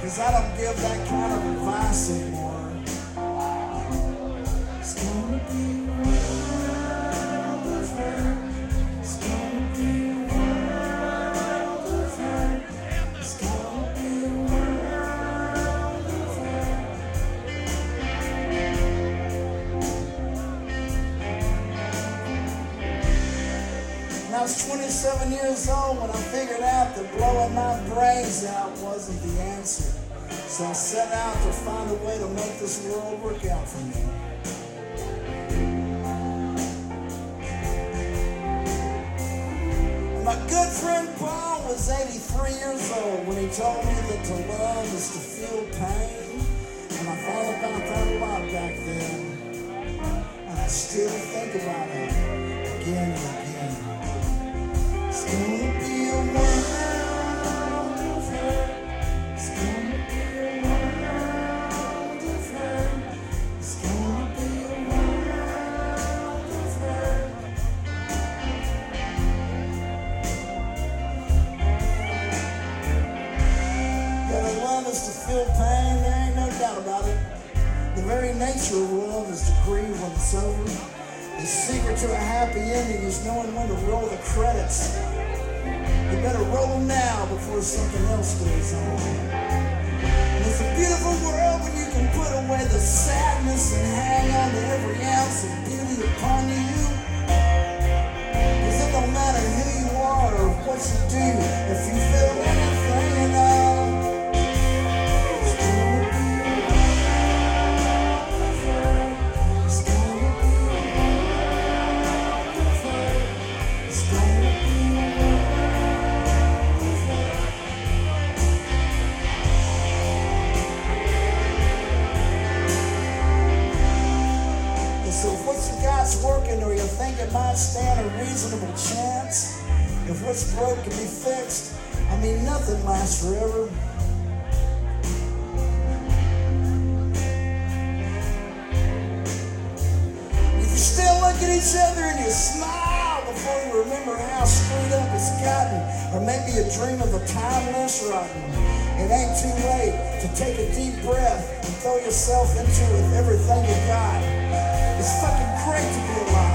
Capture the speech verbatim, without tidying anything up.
Cause I don't give that kind of advice anymore. It's gonna be a world of hurt. It's gonna be a world of hurt. It's gonna be a world of hurt. And I was twenty-seven years old when I figured out that blowing my brains out wasn't the answer. So I set out to find a way to make this world work out for me. And my good friend Paul was eighty-three years old when he told me that to love is to feel pain. And I thought about that a lot back then. And I still think about it again and again. It's gonna be a world of hurt. It's gonna be a world of hurt. It's gonna be a world of hurt. Yeah, the love is to feel pain, there ain't no doubt about it. The very nature of love is to grieve when it's over. The secret to a happy ending is knowing when to roll the credits. You better roll them now before something else goes on. And it's a beautiful world when you can put away the sadness and hang on to every ounce of beauty upon you. Because it don't matter who you are or what you do, if you feel anything at all. It's gonna be a world of hurt. It's gonna be a world of hurt. It's gonna be a world of hurt. And so if what you got's working or you think it might stand a reasonable chance, if what's broke can be fixed, I mean nothing lasts forever. If you still look at each other and you smile before you remember how screwed up it's gotten, or maybe you dream of a time less rotten, it ain't too late to take a deep breath and throw yourself into it with everything you got. It's fucking great to be alive.